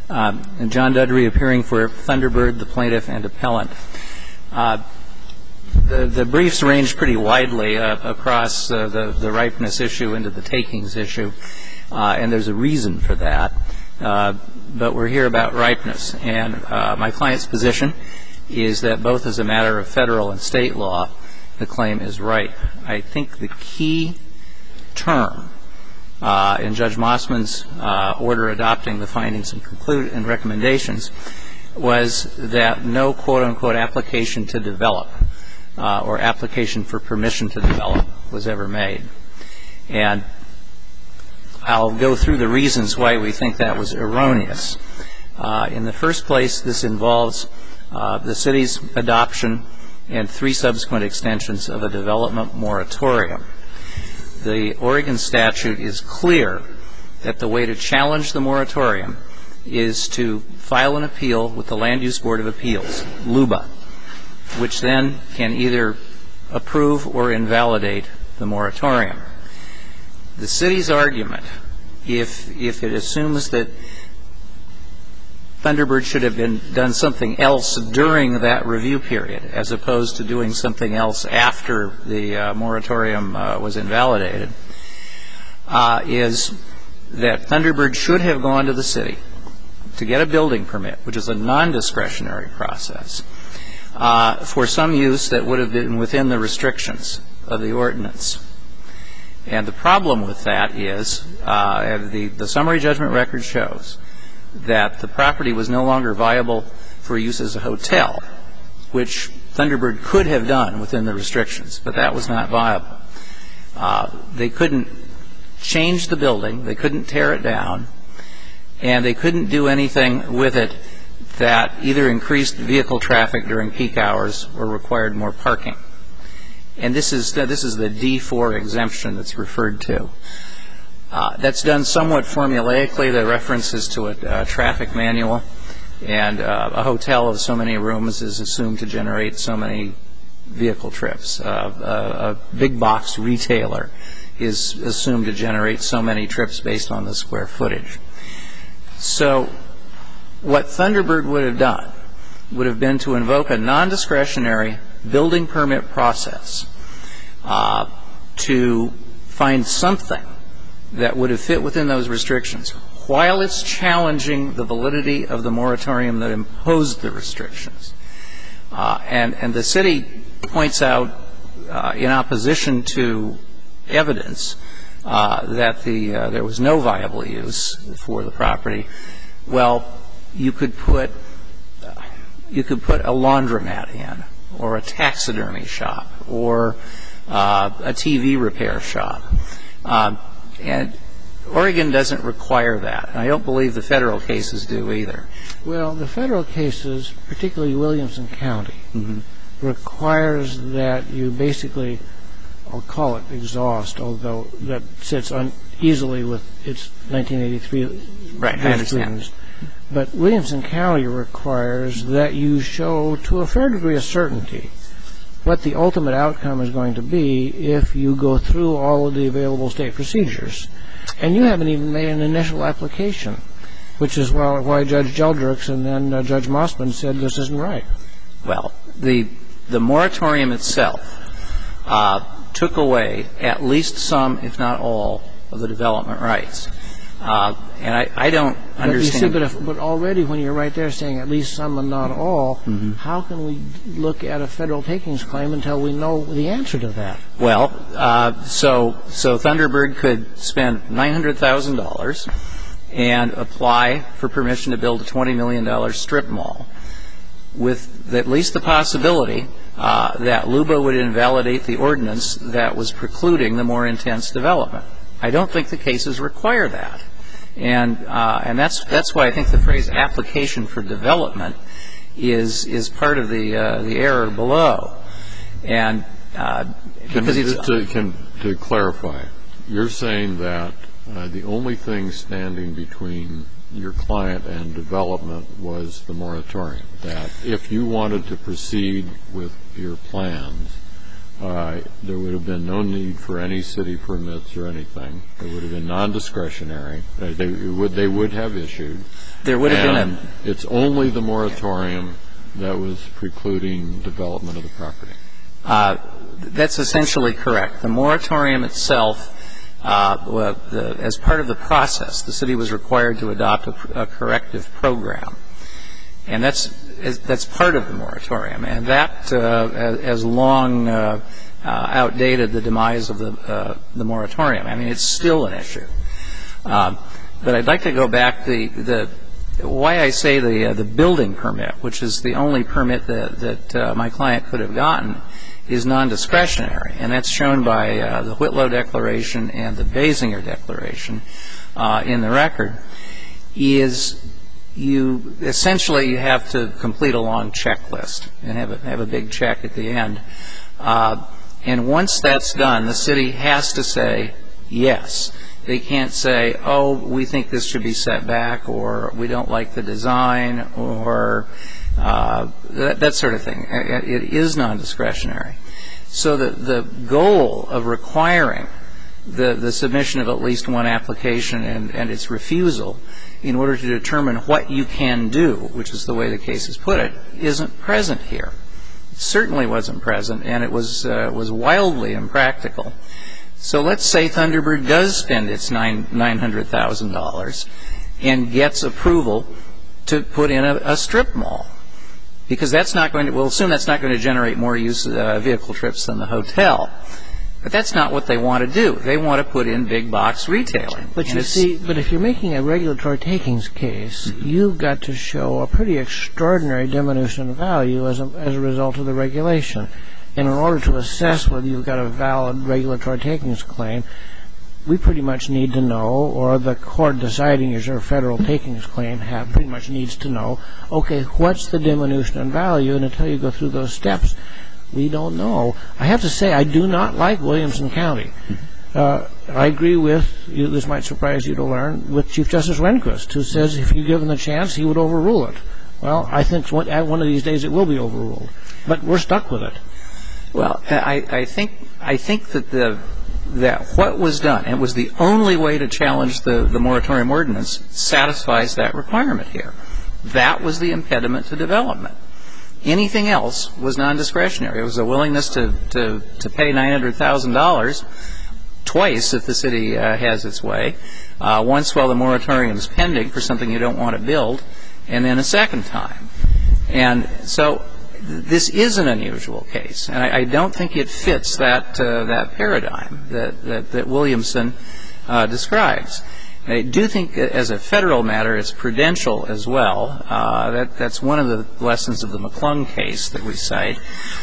And John Dudry appearing for Thunderbird, the plaintiff and appellant. The briefs range pretty widely across the ripeness issue into the takings issue, and there's a reason for that. But we're here about ripeness, and my client's position is that both as a matter of federal and state law, the claim is ripe. I think the key term in Judge Mossman's order adopting the findings and recommendations was that no quote-unquote application to develop or application for permission to develop was ever made. And I'll go through the reasons why we think that was erroneous. In the first place, this involves the city's adoption and 3 subsequent extensions of a development moratorium. The Oregon statute is clear that the way to challenge the moratorium is to file an appeal with the Land Use Board of Appeals, LUBA, which then can either approve or invalidate the moratorium. The city's argument, if it assumes that Thunderbird should have done something else during that review period as opposed to doing something else after the moratorium was invalidated, is that Thunderbird should have gone to the city to get a building permit, which is a non-discretionary process, for some use that would have been within the restrictions of the ordinance. And the problem with that is the summary judgment record shows that the property was no longer viable for use as a hotel, which Thunderbird could have done within the restrictions, but that was not viable. They couldn't change the building, they couldn't tear it down, and they couldn't do anything with it that either increased vehicle traffic during peak hours or required more parking. And this is the D4 exemption that's referred to. That's done somewhat formulaically. The references to a traffic manual, and a hotel of so many rooms is assumed to generate so many vehicle trips. A big box retailer is assumed to generate so many trips based on the square footage. So what Thunderbird would have done would have been to invoke a non-discretionary building permit process to find something that would have fit within those restrictions while it's challenging the validity of the moratorium that imposed the restrictions. And the city points out in opposition to evidence that there was no viable use for the property. Well, you could put a laundromat in, or a taxidermy shop, or a TV repair shop. And Oregon doesn't require that. And I don't believe the federal cases do either. Well, the federal cases, particularly Williamson County, requires that you basically, I'll call it exhaust, although that sits uneasily with its 1983 right, I understand. But Williamson County requires that you show to a fair degree of certainty what the ultimate outcome is going to be if you go through all of the available state procedures. And you haven't even made an initial application, which is why Judge Jeldricks and then Judge Mossman said this isn't right. Well, the moratorium itself took away at least some, if not all, of the development rights. And I don't understand. But already when you're right there saying at least some and not all, how can we look at a federal takings claim until we know the answer to that? Well, so Thunderbird could spend $900,000 and apply for permission to build a $20 million strip mall with at least the possibility that LUBA would invalidate the ordinance that was precluding the more intense development. I don't think the cases require that. And that's why I think the phrase application for development is part of the error below. And because to clarify, you're saying that the only thing standing between your client and development was the moratorium, that if you wanted to proceed with your plans, there would have been no need for any city permits or anything. It would have been non-discretionary. They would have issued. There would have been it's only the moratorium that was precluding development of the property. That's essentially correct. The moratorium itself, as part of the process, the city was required to adopt a corrective program. And that's part of the moratorium. And that has long outdated the demise of the moratorium. I mean, it's still an issue. But I'd like to go back why I say the building permit, which is the only permit that my client could have gotten, is non-discretionary. And that's shown by the Whitlow Declaration and the Basinger Declaration in the record, is you have to complete a long checklist and have a big check at the end. And once that's done, the city has to say yes. They can't say, oh, we think this should be set back, or we don't like the design, or that sort of thing. It is non-discretionary. So the goal of requiring the submission of at least one application and its refusal in order to determine what you can do, which is the way the case is put it, isn't present here. It certainly wasn't present, and it was wildly impractical. So let's say Thunderbird does spend its $900,000 and gets approval to put in a strip mall, because we'll assume that's not going to generate more vehicle trips than the hotel. But that's not what they want to do. They want to put in big box retailing. But you see, if you're making a regulatory takings case, you've got to show a pretty extraordinary diminution of value as a result of the regulation. And in order to assess whether you've got a valid regulatory takings claim, we pretty much need to know, or the court deciding is your federal takings claim pretty much needs to know, okay, what's the diminution in value? And until you go through those steps, we don't know. I have to say, I do not like Williamson County. I agree with, this might surprise you to learn, with Chief Justice Rehnquist, who says if you give him the chance, he would overrule it. Well, I think one of these days it will be overruled. But we're stuck with it. Well, I think that what was done, and it was the only way to challenge the moratorium ordinance, satisfies that requirement here. That was the impediment to development. Anything else was non-discretionary. It was a willingness to pay $900,000 twice if the city has its way, once while the moratorium is pending for something you don't want to build, and then a second time. And so this is an unusual case, and I don't think it fits that paradigm that Williamson describes. I do think as a federal matter it's prudential as well. That's one of the lessons of the McClung case that we cite.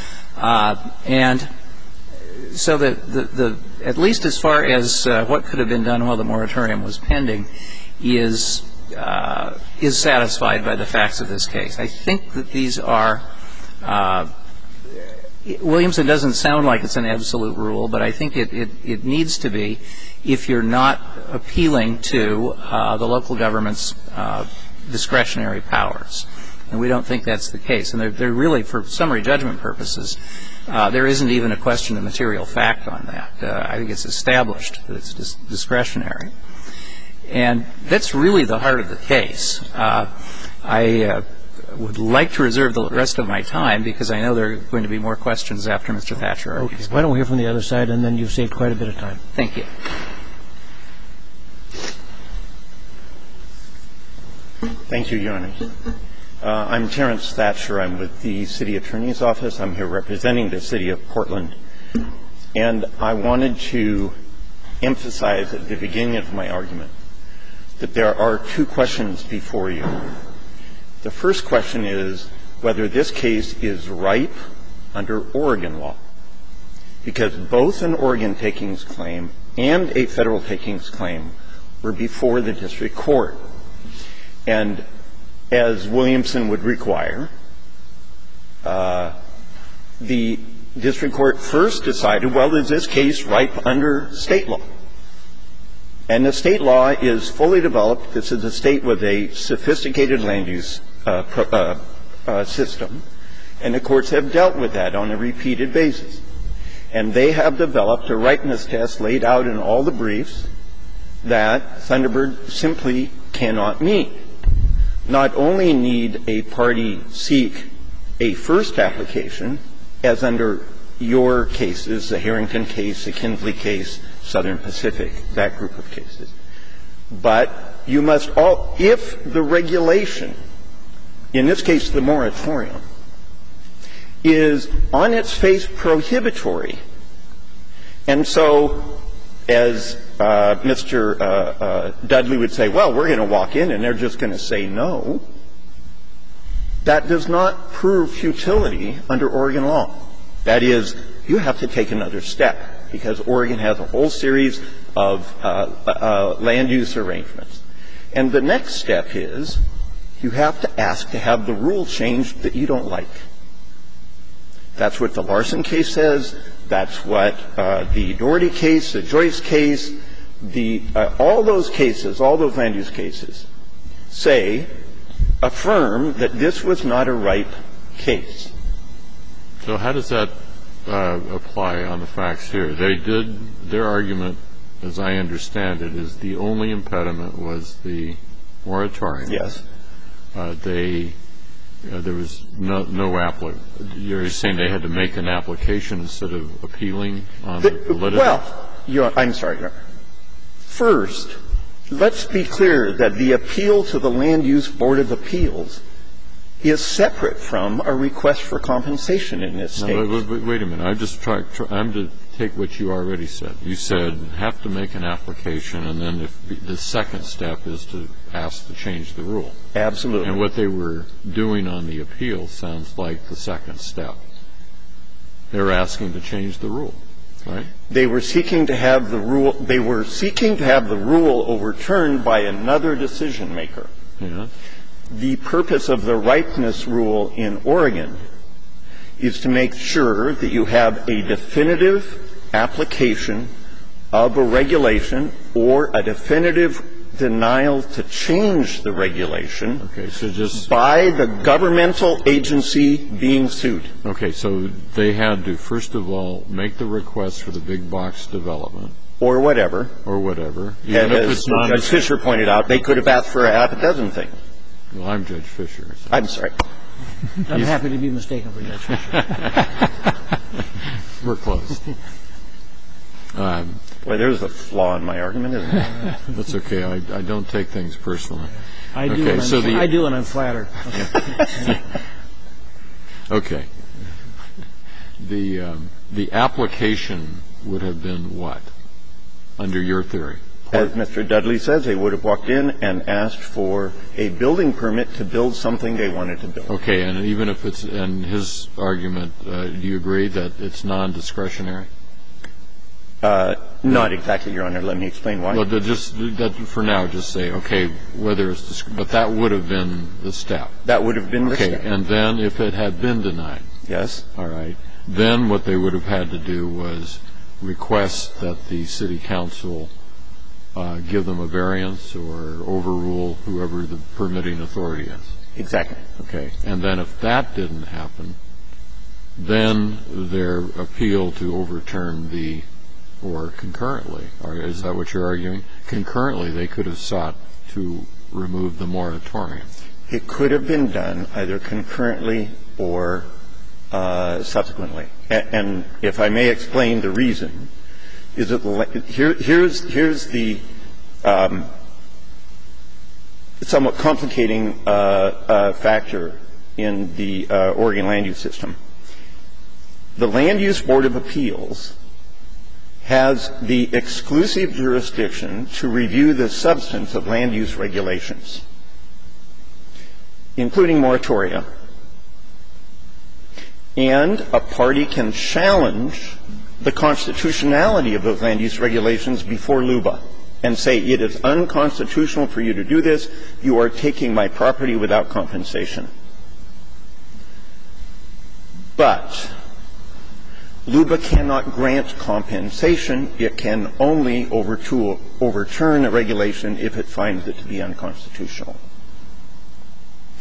And so at least as far as what could have been done while the moratorium was pending is satisfied by the facts of this case. I think that these are Williamson doesn't sound like it's an absolute rule, but I think it needs to be if you're not appealing to the local government's discretionary powers. And we don't think that's the case. And they're really, for summary judgment purposes, there isn't even a question of material fact on that. I think it's established that it's discretionary. And that's really the heart of the case. I would like to reserve the rest of my time because I know there are going to be more questions after Mr. Thatcher argues. Okay. Why don't we hear from the other side, and then you've saved quite a bit of time. Thank you. Thank you, Your Honor. I'm Terrence Thatcher. I'm with the City Attorney's Office. I'm here representing the City of Portland. And I wanted to emphasize at the beginning of my argument that there are two questions before you. The first question is whether this case is ripe under Oregon law, because both an Oregon takings claim and a federal takings claim were before the district court. And as Williamson would require, the district court first decided, well, is this case ripe under state law? And the state law is fully developed. This is a state with a sophisticated land use system, and the courts have dealt with that on a repeated basis. And they have developed a ripeness test laid out in all the briefs that Thunderbird simply cannot meet. Not only need a party seek a first application, as under your cases, the Harrington case, the Kinsley case, Southern Pacific, that group of cases, but you must all, if the regulation, in this case the moratorium, is on its face prohibitory, and so as Mr. Dudley would say, well, we're going to walk in and they're just going to say no, that does not prove futility under Oregon law. That is, you have to take another step, because Oregon has a whole series of land use arrangements. And the next step is you have to ask to have the rule changed that you don't like. That's what the Larson case says. That's what the Doherty case, the Joyce case, all those cases, all those land use cases say, affirm that this was not a ripe case. So how does that apply on the facts here? They did, their argument, as I understand it, is the only impediment was the moratorium. Yes. There was no applicant. You're saying they had to make an application instead of appealing on the validity? Well, I'm sorry, Your Honor. First, let's be clear that the appeal to the Land Use Board of Appeals is separate from a request for compensation in this state. No, wait a minute. I'm to take what you already said. You said have to make an application, and then the second step is to ask to change the rule. Absolutely. And what they were doing on the appeal sounds like the second step. They were asking to change the rule, right? They were seeking to have the rule. They were seeking to have the rule overturned by another decision maker. Yeah. The purpose of the ripeness rule in Oregon is to make sure that you have a definitive application of a regulation or a definitive denial to change the regulation by the governmental agency being sued. Okay. So they had to, first of all, make the request for the big box development. Or whatever. Even if it's not. As Judge Fisher pointed out, they could have asked for half a dozen things. Well, I'm Judge Fisher. So. I'm sorry. I'm happy to be mistaken for Judge Fisher. We're close. Boy, there's a flaw in my argument, isn't there? That's okay. I don't take things personally. I do, and I'm flattered. Okay. The application would have been what, under your theory? As Mr. Dudley says, they would have walked in and asked for a building permit to build something they wanted to build. Okay. And even if it's in his argument, do you agree that it's non-discretionary? Not exactly, Your Honor. Let me explain why. Well, for now, just say, okay, whether it's but that would have been the step. That would have been the step. Okay. And then if it had been denied. Yes. All right. Then what they would have had to do was request that the city council give them a variance or overrule whoever the permitting authority is. Exactly. Okay. And then if that didn't happen, then their appeal to overturn or concurrently, is that what you're arguing? Concurrently, they could have sought to remove the moratorium. It could have been done either concurrently or subsequently. And if I may explain the reason, is that here's the somewhat complicating factor in the Oregon land use system. The Land Use Board of Appeals has the exclusive jurisdiction to review the substance of land use regulations, including moratoria. And a party can challenge the constitutionality of those land use regulations before LUBA and say it is unconstitutional for you to do this. You are taking my property without compensation. But LUBA cannot grant compensation. It can only overturn a regulation if it finds it to be unconstitutional.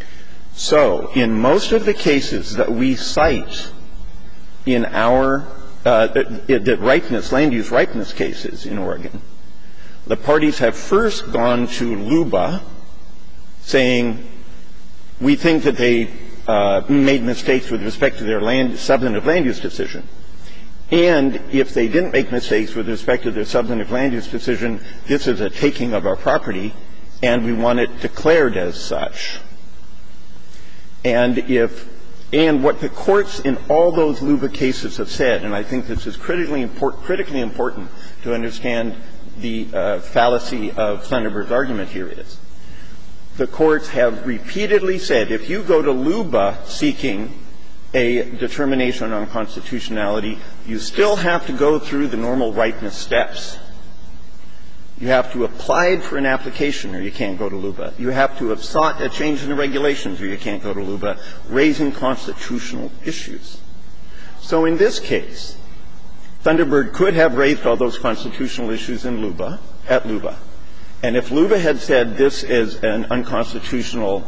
So in most of the cases that we cite in our land use ripeness cases in Oregon, the parties have first gone to LUBA saying, we think that they made mistakes with respect to their substantive land use decision. And if they didn't make mistakes with respect to their substantive land use decision, this is a taking of our property, and we want it declared as such. And what the courts in all those LUBA cases have said, and I think this is critically important to understand the fallacy of Thunderbird's argument here is, the courts have repeatedly said, if you go to LUBA seeking a determination on constitutionality, you still have to go through the normal ripeness steps. You have to apply for an application or you can't go to LUBA. You have to have sought a change in the regulations or you can't go to LUBA, raising constitutional issues. So in this case, Thunderbird could have raised all those constitutional issues in LUBA, at LUBA. And if LUBA had said this is an unconstitutional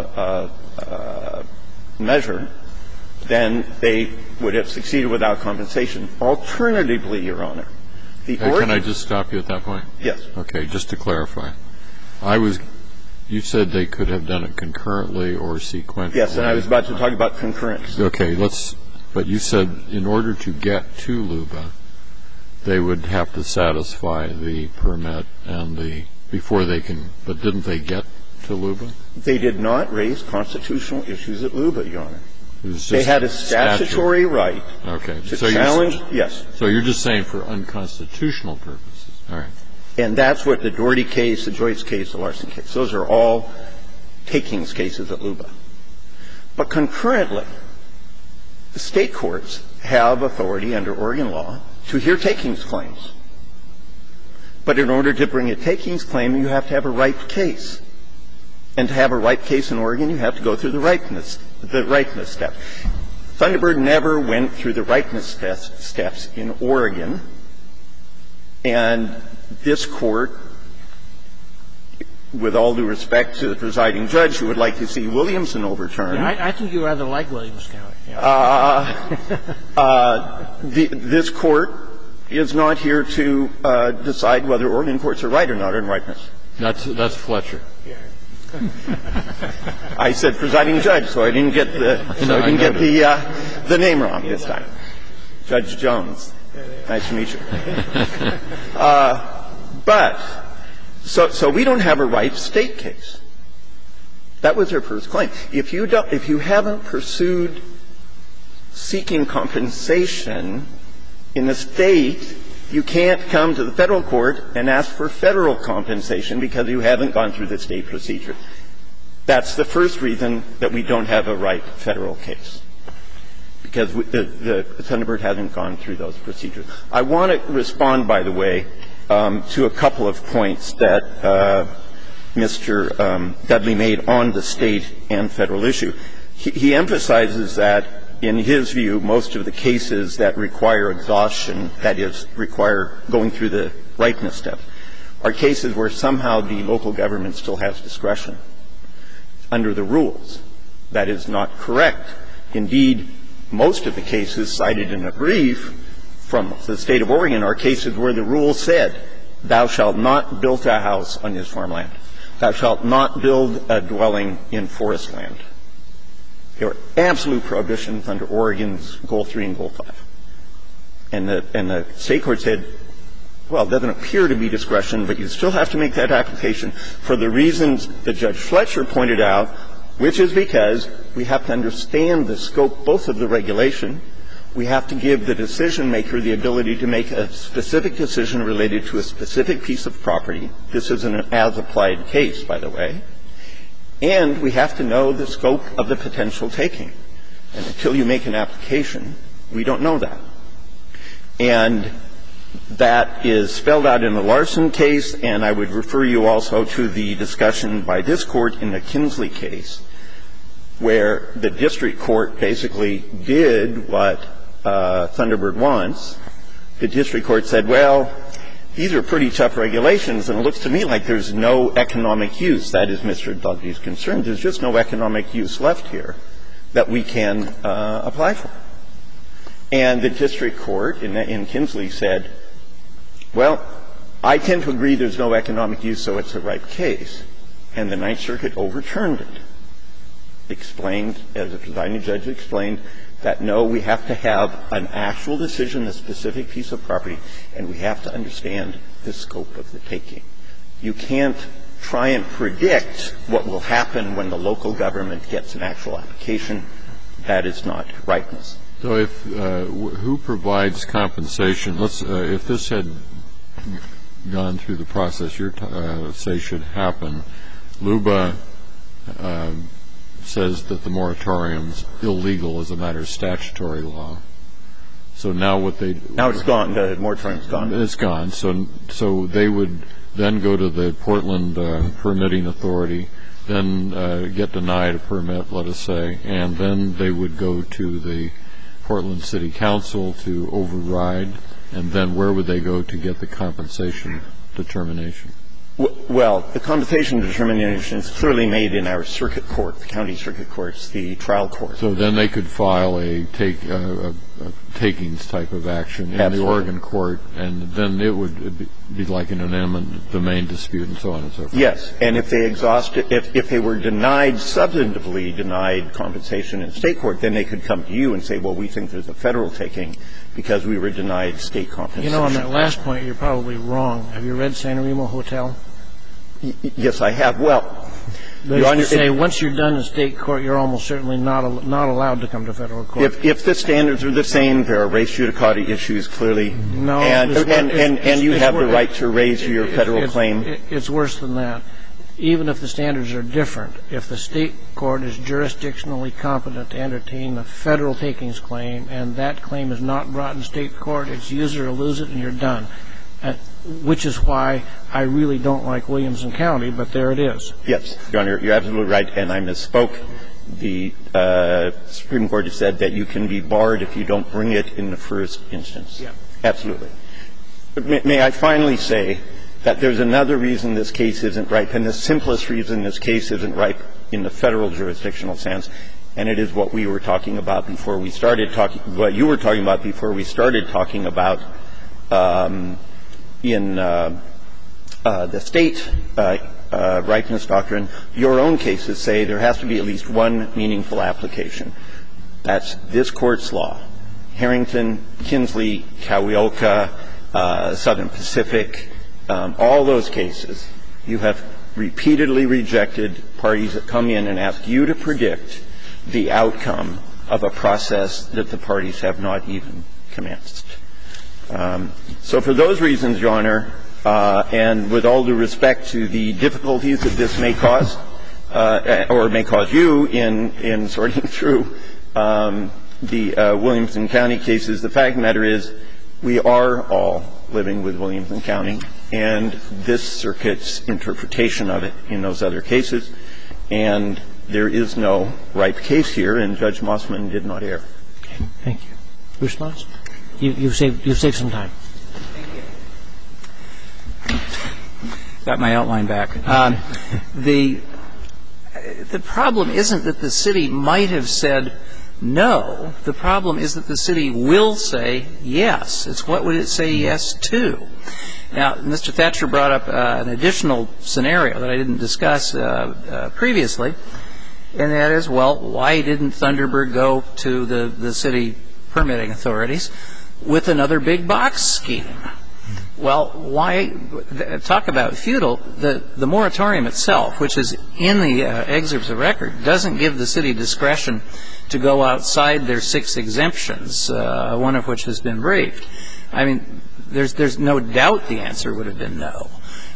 measure, then they would have succeeded without compensation. Alternatively, Your Honor, Can I just stop you at that point? Yes. Okay, just to clarify. You said they could have done it concurrently or sequentially. Yes, and I was about to talk about concurrence. Okay, but you said in order to get to LUBA, they would have to satisfy the permit before they can, but didn't they get to LUBA? They did not raise constitutional issues at LUBA, Your Honor. They had a statutory right to challenge. Yes. So you're just saying for unconstitutional purposes. All right. And that's what the Doherty case, the Joyce case, the Larson case, those are all takings cases at LUBA. But concurrently, the state courts have authority under Oregon law to hear takings claims. But in order to bring a takings claim, you have to have a ripe case. And to have a ripe case in Oregon, you have to go through the ripeness step. Thunderbird never went through the ripeness steps in Oregon. And this Court, with all due respect to the presiding judge who would like to see Williamson overturned. Yeah, I think you rather like Williams County. Yeah. This Court is not here to decide whether Oregon courts are right or not in ripeness. That's Fletcher. Yeah. I said presiding judge, so I didn't get the name wrong this time. Judge Jones. Nice to meet you. But so we don't have a ripe state case. That was their first claim. If you haven't pursued seeking compensation in the state, you can't come to the federal court and ask for federal compensation because you haven't gone through the state procedure. That's the first reason that we don't have a ripe federal case, because the Thunderbird hasn't gone through those procedures. I want to respond, by the way, to a couple of points that Mr. Dudley made on the state and federal issue. He emphasizes that, in his view, most of the cases that require exhaustion, that is, require going through the ripeness step, are cases where somehow the local government still has discretion under the rules. That is not correct. Indeed, most of the cases cited in a brief from the State of Oregon are cases where the rule said, thou shalt not build a house on this farmland. Thou shalt not build a dwelling in forest land. There are absolute prohibitions under Oregon's Goal 3 and Goal 5. And the State court said, well, it doesn't appear to be discretion, but you still have to make that application for the reasons that Judge Fletcher pointed out, which is because we have to understand the scope both of the regulation. We have to give the decision maker the ability to make a specific decision related to a specific piece of property. This is an as-applied case, by the way. And we have to know the scope of the potential taking. And until you make an application, we don't know that. And that is spelled out in the Larson case, and I would refer you also to the discussion by this Court in the Kinsley case, where the district court basically did what Thunderbird wants. The district court said, well, these are pretty tough regulations, and it looks to me like there's no economic use. That is Mr. Dudley's concern. There's just no economic use left here that we can apply for. And the district court in Kinsley said, well, I tend to agree there's no economic use, so it's a ripe case. And the Ninth Circuit overturned it, explained, as the presiding judge explained, that no, we have to have an actual decision, a specific piece of property, and we have to understand the scope of the taking. You can't try and predict what will happen when the local government gets an actual application. That is not ripeness. So if who provides compensation? Let's if this had gone through the process you say should happen, LUBA says that the moratorium's illegal as a matter of statutory law. So now what they now it's gone. The moratorium's gone. It's gone. So they would then go to the Portland Permitting Authority, then get denied a permit, let us say, and then they would go to the Portland City Council to override, and then where would they go to get the compensation determination? Well, the compensation determination is clearly made in our circuit court, the county circuit courts, the trial court. So then they could file a takings type of action in the Oregon court, and then it would be like an eminent domain dispute and so on and so forth. Yes. And if they exhausted, if they were denied, substantively denied compensation in state court, then they could come to you and say, well, we think there's a federal taking because we were denied state compensation. You know, on that last point, you're probably wrong. Have you read San Remo Hotel? Yes, I have. Well, Your Honor, say once you're done in state court, you're almost certainly not allowed to come to federal court. If the standards are the same, there are res judicata issues clearly. No. And you have the right to raise your federal claim. It's worse than that. Even if the standards are different, if the state court is jurisdictionally competent to entertain a federal takings claim and that claim is not brought in state court, it's use it or lose it and you're done. Which is why I really don't like Williamson County, but there it is. Yes, Your Honor, you're absolutely right, and I misspoke. The Supreme Court has said that you can be barred if you don't bring it in the first instance. Yeah. Absolutely. May I finally say that there's another reason this case isn't ripe, and the simplest reason this case isn't ripe in the federal jurisdictional sense, and it is what we were talking about before we started talking, what you were talking about before we started talking about in the state ripeness doctrine. Your own cases say there has to be at least one meaningful application. That's this Court's law. Harrington, Kinsley, Kawioka, Southern Pacific, all those cases, you have repeatedly rejected parties that come in and ask you to predict the outcome of a process that the parties have not even commenced. So for those reasons, Your Honor, and with all due respect to the difficulties that this may cause, or may cause you in sorting through the Williamson County cases, the fact of the matter is we are all living with Williamson County and this circuit's interpretation of it in those other cases, and there is no ripe case here, and Judge Mossman did not err. Okay. Thank you. Response? You've saved some time. Thank you. Got my outline back. The problem isn't that the city might have said no. The problem is that the city will say yes. It's what would it say yes to. Now, Mr. Thatcher brought up an additional scenario that I didn't discuss previously, and that is, well, why didn't Thunderbird go to the city permitting authorities with another big box scheme? Well, why talk about futile? The moratorium itself, which is in the excerpts of record, doesn't give the city discretion to go outside their 6 exemptions, one of which has been briefed. I mean, there's no doubt the answer would have been no.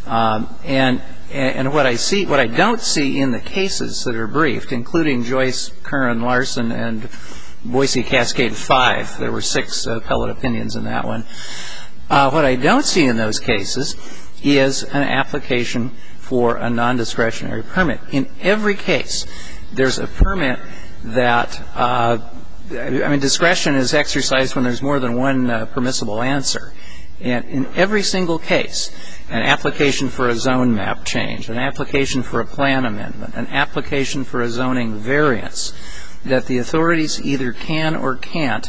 And what I don't see in the cases that are briefed, including Joyce, Curran, Larson, and Boise Cascade 5, there were 6 appellate opinions in that one. What I don't see in those cases is an application for a non-discretionary permit. In every case, there's a permit that, discretion is exercised when there's more than one permissible answer. And in every single case, an application for a zone map change, an application for a plan amendment, an application for a zoning variance, that the authorities either can or can't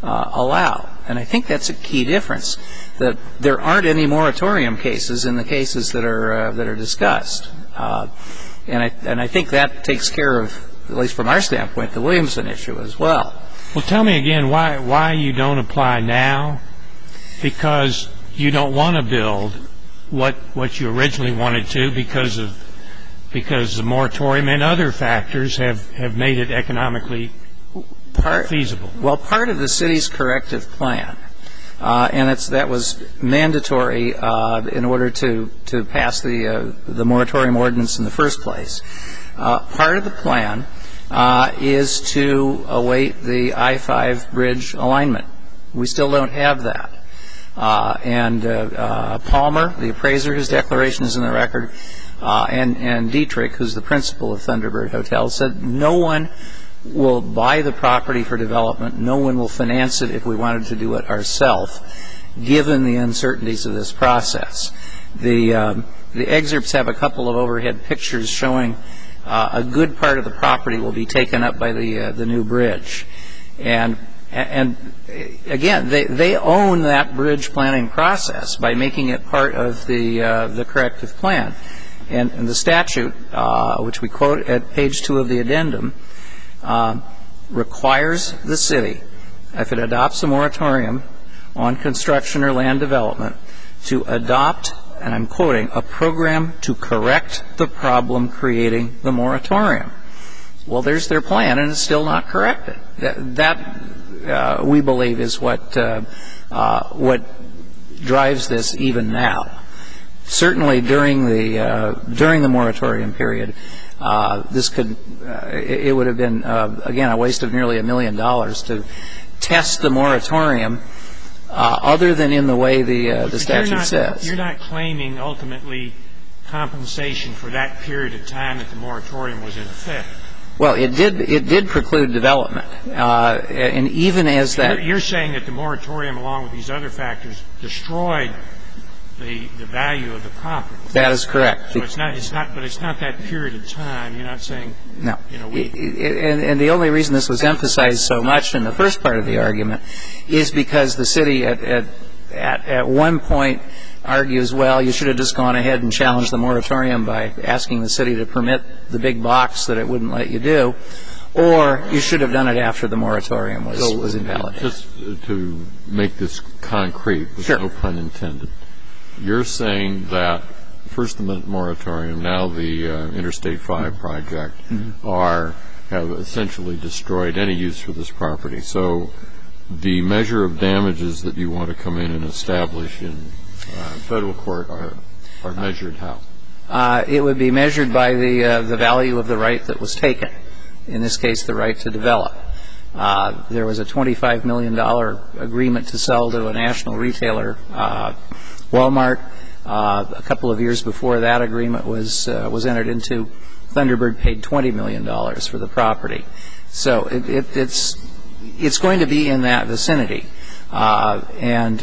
allow. And I think that's a key difference, that there aren't any moratorium cases in the cases that are discussed. And I think that takes care of, at least from our standpoint, the Williamson issue as well. Well, tell me again why you don't apply now. Because you don't want to build what you originally wanted to because the moratorium and other factors have made it economically feasible. Well, part of the city's corrective plan, and that was mandatory in order to pass the moratorium ordinance in the first place. Part of the plan is to await the I-5 bridge alignment. We still don't have that. And Palmer, the appraiser, his declaration is in the record, and Dietrich, who's the principal of Thunderbird Hotel, said no one will buy the property for development, no one will finance it if we wanted to do it ourselves, given the uncertainties of this process. The excerpts have a couple of overhead pictures showing a good part of the property will be taken up by the new bridge. And again, they own that bridge planning process by making it part of the corrective plan. And the statute, which we quote at page 2 of the addendum, requires the city, if it adopts a moratorium on construction or land development, to adopt, and I'm quoting, a program to correct the problem creating the moratorium. Well, there's their plan, and it's still not corrected. That we believe is what drives this even now. Certainly during the moratorium period, it would have been again a waste of nearly $1 million to test the moratorium, other than in the way the statute says. You're not claiming ultimately compensation for that period of time that the moratorium was in effect. Well, it did preclude development, and even as that. You're saying that the moratorium, along with these other factors, destroyed the value of the property. That is correct. So it's not that period of time. You're not saying. No. And the only reason this was emphasized so much in the first part of the argument is because the city at one point argues, well, you should have just gone ahead and challenged the moratorium by asking the city to permit the big box that it wouldn't let you do, or you should have done it after the moratorium was invalidated. Just to make this concrete, with no pun intended, you're saying that First Amendment moratorium, now the Interstate 5 project, have essentially destroyed any use for this property. So the measure of damages that you want to come in and establish in federal court are measured how? It would be measured by the value of the right that was taken, in this case the right to develop. There was a $25 million agreement to sell to a national retailer, Walmart. A couple of years before that agreement was entered into, Thunderbird paid $20 million for the property. So it's going to be in that vicinity. And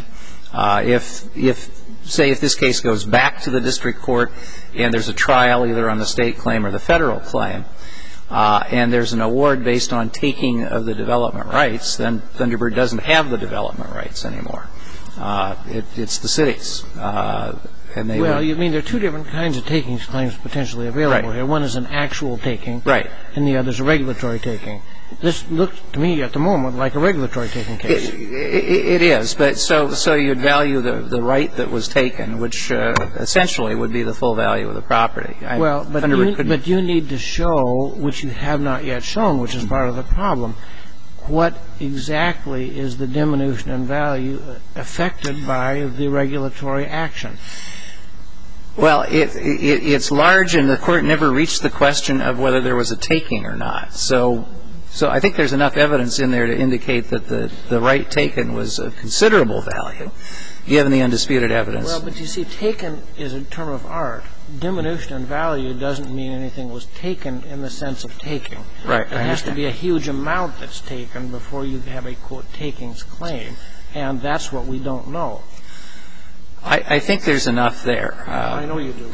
if this case goes back to the district court and there's a trial either on the state claim or the federal claim, and there's an award based on taking of the development rights, then Thunderbird doesn't have the development rights anymore. It's the city's. Well, you mean there are two different kinds of takings claims potentially available here. One is an actual taking, and the other is a regulatory taking. This looks to me at the moment like a regulatory taking case. It is, but so you'd value the right that was taken, which essentially would be the full value of the property. Well, but you need to show, which you have not yet shown, which is part of the problem, what exactly is the diminution in value affected by the regulatory action? Well, it's large, and the court never reached the question of whether there was a taking or not. So I think there's enough evidence in there to indicate that the right taken was of considerable value, given the undisputed evidence. Well, but you see, taken is a term of art. Diminution in value doesn't mean anything was taken in the sense of taking. Right. There has to be a huge amount that's taken before you have a, quote, takings claim, and that's what we don't know. I think there's enough there. I know you do.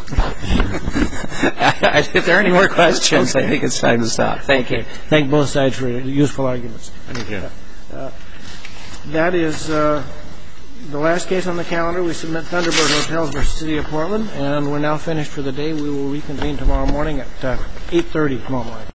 If there are any more questions, I think it's time to stop. Thank you. Thank both sides for useful arguments. Thank you. That is the last case on the calendar. We submit Thunderbird Hotels v. City of Portland, and we're now finished for the day. We will reconvene tomorrow morning at 8:30 tomorrow morning.